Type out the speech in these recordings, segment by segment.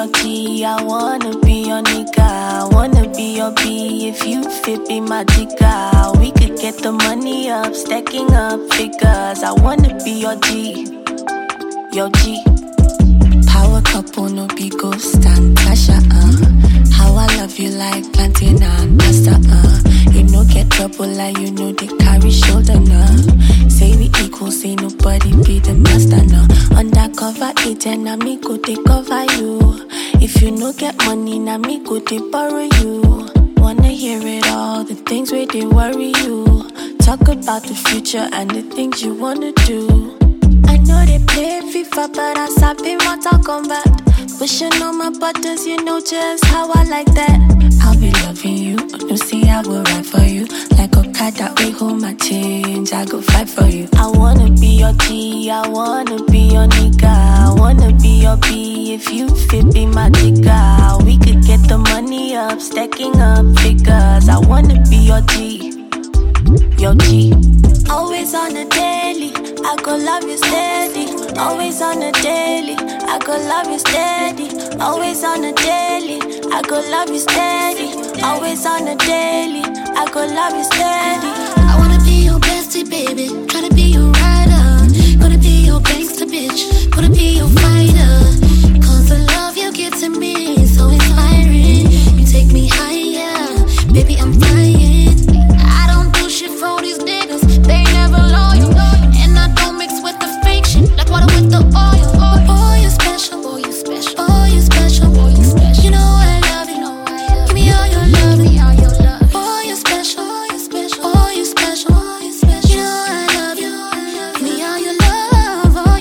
your G, I wanna be your nigga. I wanna be your B, if you fit be my jigga. We could get the money up, stacking up figures. I wanna be your G, your G. Power couple, no be ghost and Tasha, How I love you like plantain and pasta, You know get trouble like you know they carry shoulder, Say we equal, say nobody be the master, Undercover agent, na me go they cover you. If you no get money, na me go they borrow you. Wanna hear it all, the things where they worry you. Talk about the future and the things you wanna do. I know they play FIFA, but I sabi Mortal Kombat. Pushing on my buttons, you know just how I like that. I'll be loving you, you see I will ride for you. Like Okada, we hold my change, I go fight for you. I wanna be your G, I wanna be your nigga. I wanna be your B, if you fit be my jigga. We could get the money up, stacking up figures. I wanna be your G, your G. Always on the daily, I go love you steady. Always on the daily, I go love you steady. Always on the daily, I go love you steady. Always on the daily, I go love you steady. I wanna be your bestie, baby. Tryna be your rider. Gonna be your gangster bitch. Gonna be your fighter. Cause the love you give to me is so inspiring. You take me higher, baby, I'm flying. I don't do shit for these niggas, they never loyal. And I don't mix with the fake shit, like water with the oil. Boy, you special, boy, you special. Boy, you special, boy, you special. You know I love you, give me all your love, give me all your love. Boy, you special, boy, you special. Boy, you special, boy, you special. You know I love you, give me all your love, oh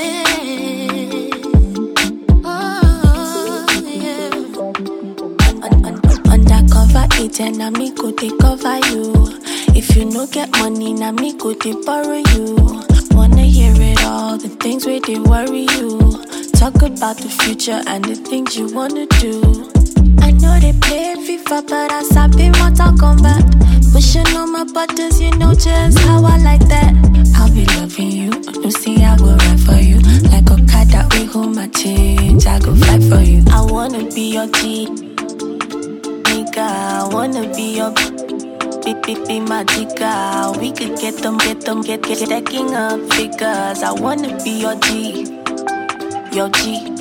yeah. Undercover agent, na me go they cover you. If you no get money, na me go they borrow you. Wanna hear it all, the things where they worry you. Talk about the future and the things you wanna do. I know they play FIFA, but I sabi Mortal Kombat. Pushing on my buttons, you know just how I like that. I'll be loving you, you see I will ride for you. Like Okada, we hold my change, I go fight for you. I wanna be your G, nigga. I wanna be your be my jigga. We could get stacking up figures. I wanna be your G, your G.